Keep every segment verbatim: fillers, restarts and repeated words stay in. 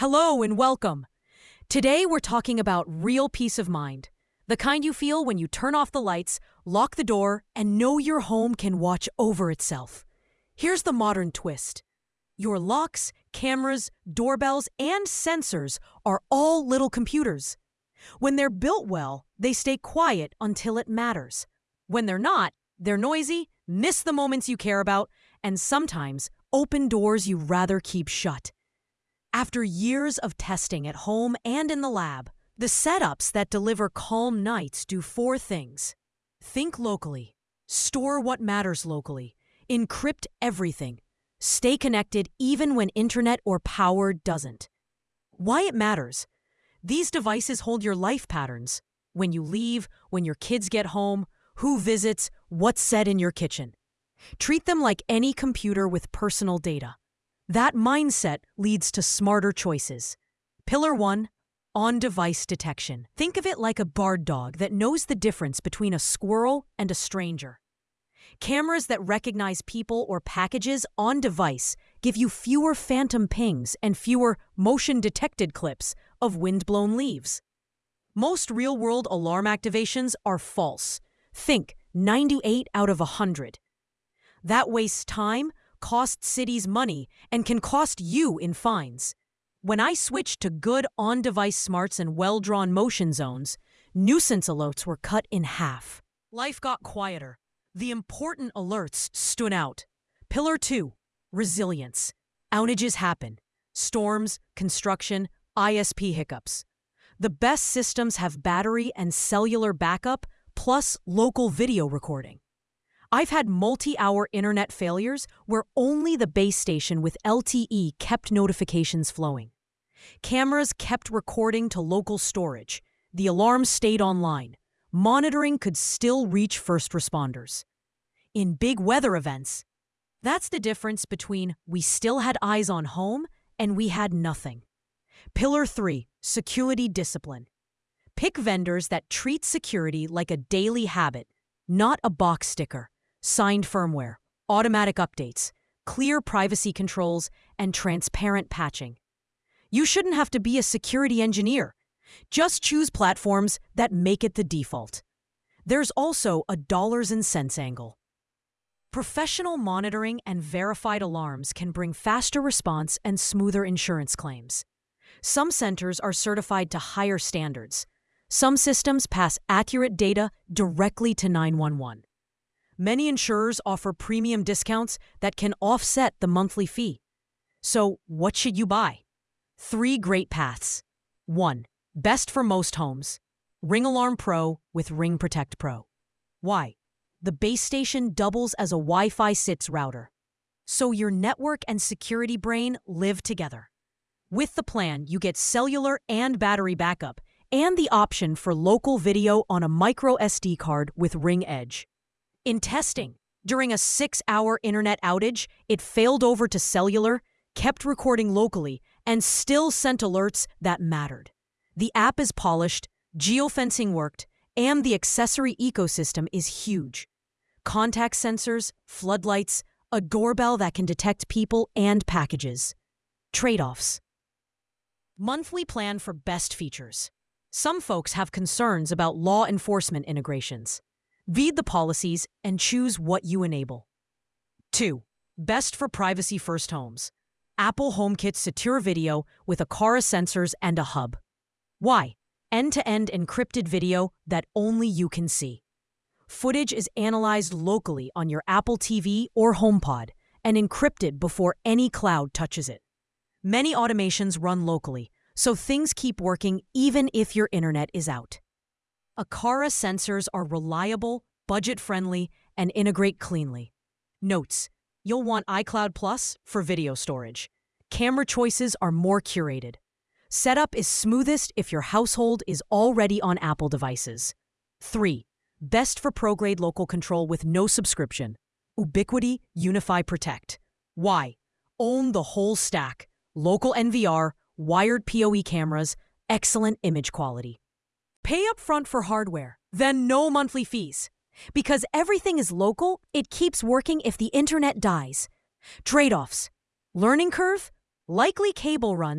Hello and welcome. Today we're talking about real peace of mind, the kind you feel when you turn off the lights, lock the door, and know your home can watch over itself. Here's the modern twist. Your locks, cameras, doorbells, and sensors are all little computers. When they're built well, they stay quiet until it matters. When they're not, they're noisy, miss the moments you care about, and sometimes open doors you'd rather keep shut. After years of testing at home and in the lab, the setups that deliver calm nights do four things. Think locally, store what matters locally, encrypt everything, stay connected even when internet or power doesn't. Why it matters? These devices hold your life patterns. When you leave, when your kids get home, who visits, what's said in your kitchen. Treat them like any computer with personal data. That mindset leads to smarter choices. Pillar one, on-device detection. Think of it like a guard dog that knows the difference between a squirrel and a stranger. Cameras that recognize people or packages on device give you fewer phantom pings and fewer motion-detected clips of wind-blown leaves. Most real-world alarm activations are false. Think ninety-eight out of one hundred. That wastes time, costs cities money, and can cost you in fines. When I switched to good on-device smarts and well-drawn motion zones, nuisance alerts were cut in half. Life got quieter. The important alerts stood out. Pillar two, resilience. Outages happen. Storms, construction, I S P hiccups. The best systems have battery and cellular backup, plus local video recording. I've had multi-hour internet failures where only the base station with L T E kept notifications flowing. Cameras kept recording to local storage. The alarm stayed online. Monitoring could still reach first responders. In big weather events, that's the difference between we still had eyes on home and we had nothing. Pillar three, security discipline. Pick vendors that treat security like a daily habit, not a box sticker. Signed firmware, automatic updates, clear privacy controls, and transparent patching. You shouldn't have to be a security engineer. Just choose platforms that make it the default. There's also a dollars and cents angle. Professional monitoring and verified alarms can bring faster response and smoother insurance claims. Some centers are certified to higher standards. Some systems pass accurate data directly to nine one one. Many insurers offer premium discounts that can offset the monthly fee. So, what should you buy? Three great paths. One, best for most homes. Ring Alarm Pro with Ring Protect Pro. Why? The base station doubles as a Wi-Fi six router. So your network and security brain live together. With the plan, you get cellular and battery backup, and the option for local video on a micro S D card with Ring Edge. In testing, during a six-hour internet outage, it failed over to cellular, kept recording locally, and still sent alerts that mattered. The app is polished, geofencing worked, and the accessory ecosystem is huge. Contact sensors, floodlights, a doorbell that can detect people and packages. Trade-offs. Monthly plan for best features. Some folks have concerns about law enforcement integrations. Read the policies and choose what you enable. Two, best for privacy-first homes. Apple HomeKit Secure Video with Aqara sensors and a hub. Why? End-to-end encrypted video that only you can see. Footage is analyzed locally on your Apple T V or HomePod and encrypted before any cloud touches it. Many automations run locally, so things keep working even if your internet is out. Aqara sensors are reliable, budget-friendly, and integrate cleanly. Notes: you'll want iCloud Plus for video storage. Camera choices are more curated. Setup is smoothest if your household is already on Apple devices. Three, best for pro-grade local control with no subscription. Ubiquiti Unify Protect. Why? Own the whole stack. Local N V R, wired P O E cameras, excellent image quality. Pay up front for hardware, then no monthly fees. Because everything is local, it keeps working if the internet dies. Trade-offs. Learning curve? Likely cable runs,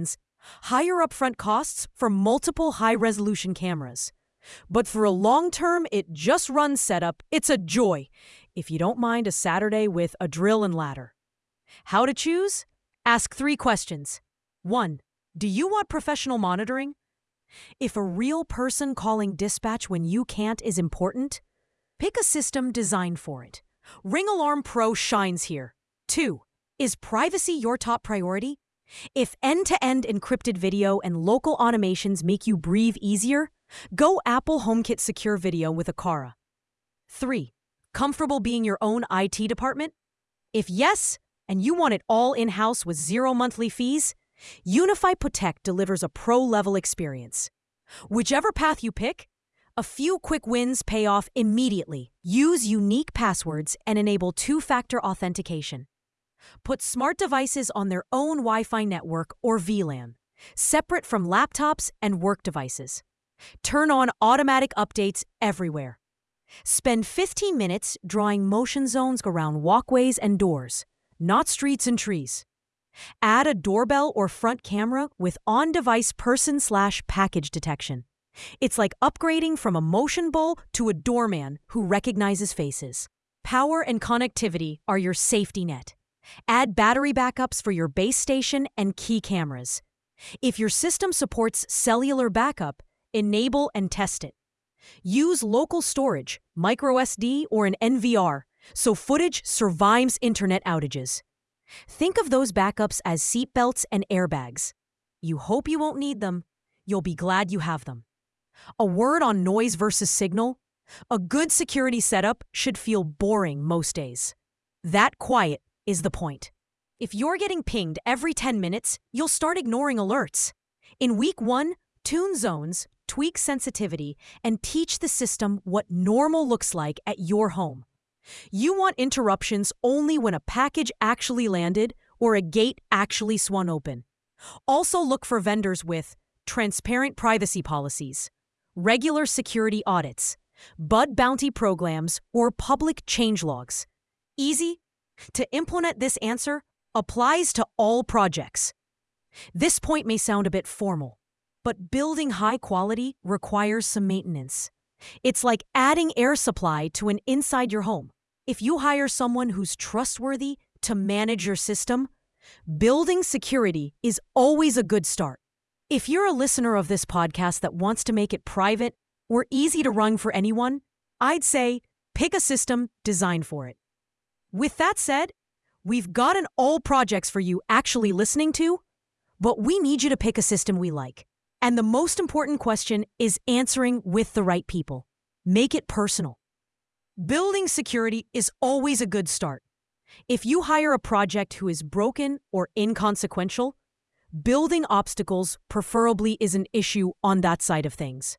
Higher upfront costs for multiple high-resolution cameras. But for a long-term, it just runs setup, it's a joy, if you don't mind a Saturday with a drill and ladder. How to choose? Ask three questions. One, do you want professional monitoring? If a real person calling dispatch when you can't is important, pick a system designed for it. Ring Alarm Pro shines here. Two, is privacy your top priority? If end-to-end encrypted video and local automations make you breathe easier, go Apple HomeKit Secure Video with Aqara. Three, comfortable being your own I T department? If yes, and you want it all in-house with zero monthly fees, Unify Protect delivers a pro-level experience. Whichever path you pick, a few quick wins pay off immediately. Use unique passwords and enable two-factor authentication. Put smart devices on their own Wi-Fi network or V LAN, separate from laptops and work devices. Turn on automatic updates everywhere. Spend fifteen minutes drawing motion zones around walkways and doors, not streets and trees. Add a doorbell or front camera with on-device person-slash-package detection. It's like upgrading from a motion bull to a doorman who recognizes faces. Power and connectivity are your safety net. Add battery backups for your base station and key cameras. If your system supports cellular backup, enable and test it. Use local storage, micro S D or an N V R, so footage survives internet outages. Think of those backups as seatbelts and airbags. You hope you won't need them. You'll be glad you have them. A word on noise versus signal. A good security setup should feel boring most days. That quiet is the point. If you're getting pinged every ten minutes, you'll start ignoring alerts. In week one, tune zones, tweak sensitivity, and teach the system what normal looks like at your home. You want interruptions only when a package actually landed or a gate actually swung open. Also look for vendors with transparent privacy policies, regular security audits, bug bounty programs, or public changelogs. Easy? To implement this answer applies to all projects. This point may sound a bit formal, but building high quality requires some maintenance. It's like adding air supply to an inside your home. If you hire someone who's trustworthy to manage your system, building security is always a good start. If you're a listener of this podcast that wants to make it private or easy to run for anyone, I'd say pick a system designed for it. With that said, we've gotten all projects for you actually listening to, but we need you to pick a system we like. And the most important question is answering with the right people. Make it personal. Building security is always a good start. If you hire a project who is broken or inconsequential, building obstacles preferably is an issue on that side of things.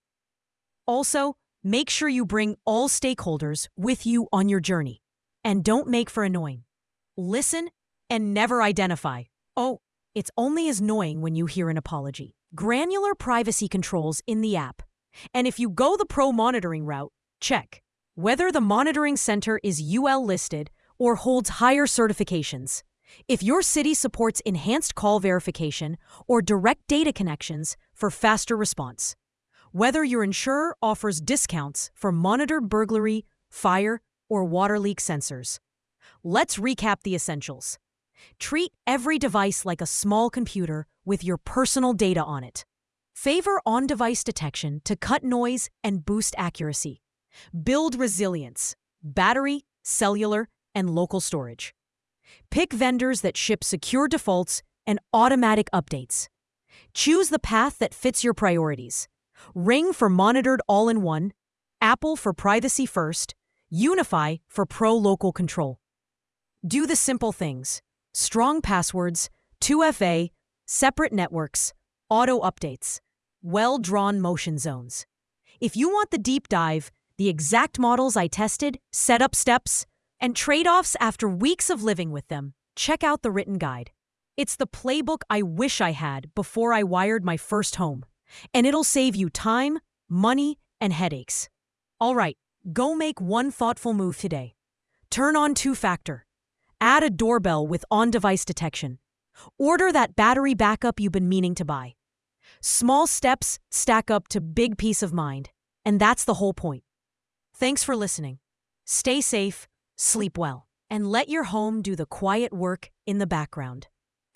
Also, make sure you bring all stakeholders with you on your journey. And don't make for annoying. Listen and never identify. Oh, it's only as annoying when you hear an apology. Granular privacy controls in the app. And if you go the pro monitoring route, check whether the monitoring center is U L listed or holds higher certifications. If your city supports enhanced call verification or direct data connections for faster response. Whether your insurer offers discounts for monitored burglary, fire, or water leak sensors. Let's recap the essentials. Treat every device like a small computer with your personal data on it. Favor on-device detection to cut noise and boost accuracy. Build resilience, battery, cellular, and local storage. Pick vendors that ship secure defaults and automatic updates. Choose the path that fits your priorities. Ring for monitored all-in-one, Apple for privacy first, Unify for pro local control. Do the simple things. Strong passwords, two F A, separate networks, auto updates, well-drawn motion zones. If you want the deep dive, the exact models I tested, setup steps, and trade-offs after weeks of living with them, check out the written guide. It's the playbook I wish I had before I wired my first home, and it'll save you time, money, and headaches. All right, go make one thoughtful move today. Turn on two-factor. Add a doorbell with on-device detection. Order that battery backup you've been meaning to buy. Small steps stack up to big peace of mind, and that's the whole point. Thanks for listening. Stay safe, sleep well, and let your home do the quiet work in the background.